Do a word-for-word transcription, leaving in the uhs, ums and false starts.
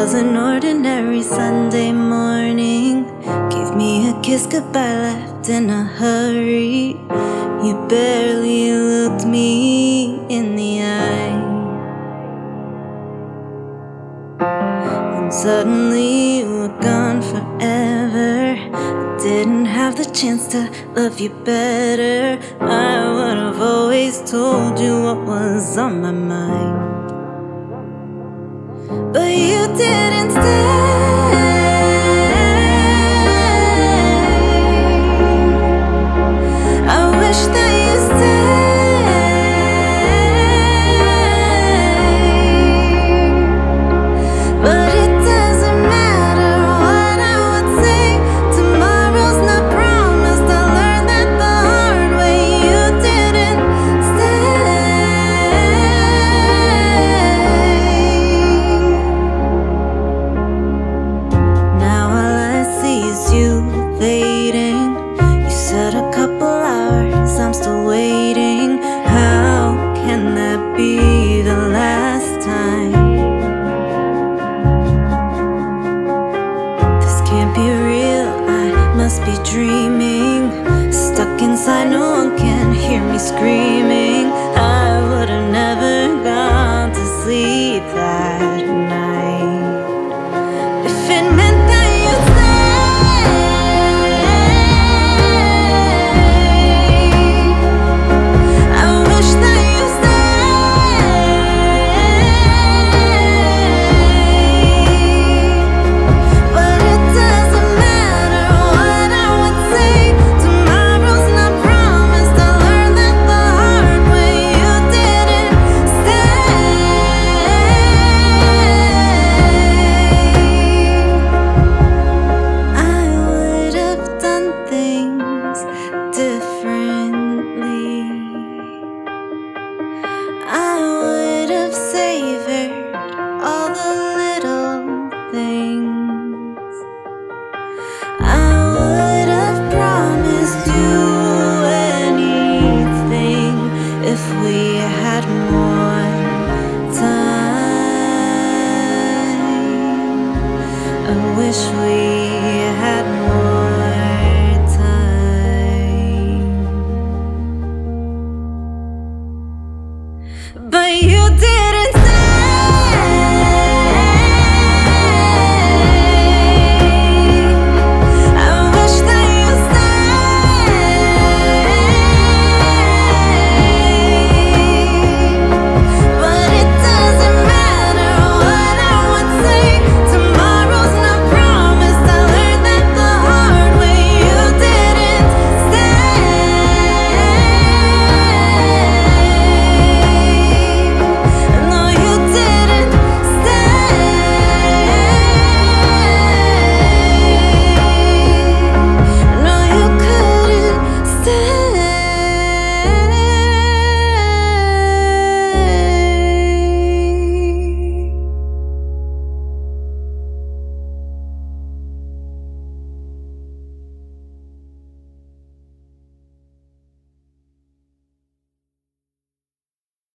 was an ordinary Sunday morning. Gave me a kiss goodbye, left in a hurry. You barely looked me in the eye. And suddenly you were gone forever. I didn't have the chance to love you better. I would have always told you what was on my mind, but you didn't stay.